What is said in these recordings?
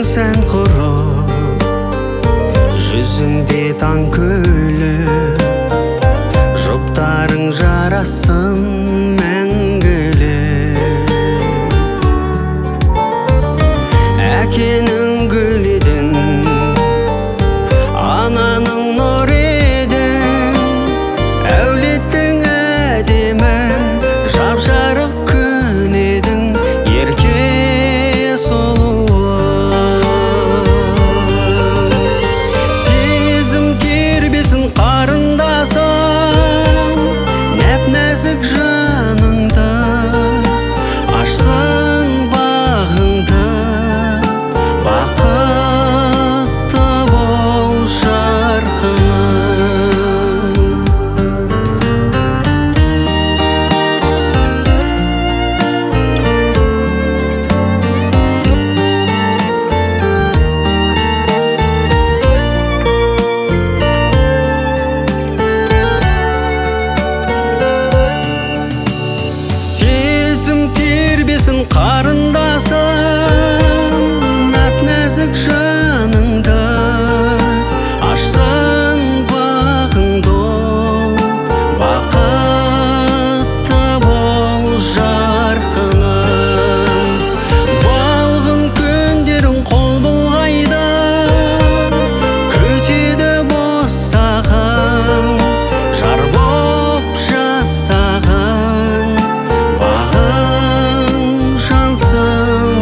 sen kurup, yüzünde tan külüp, жұптарың жарасын мәңгілік. Әкенің гүл едің, ананың нұр едің, әулеттің әдемі жап-жарық күн едің, ерке сұлуым. Сезім тербесін қарындасым, нәп-нәзік жаныңды ашсын бағыңды, бақытты бол жарқыным. Сезім тербесін қарындасым, нәп-нәзік жаныңды ашсын бағыңды, бақытты бол жарқыным. Балғын күндерің қол бұлғайды, күтеді босағаң, жар боп жасаған, бағың жансын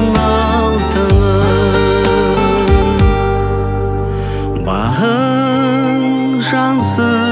алтыным, бағың жансын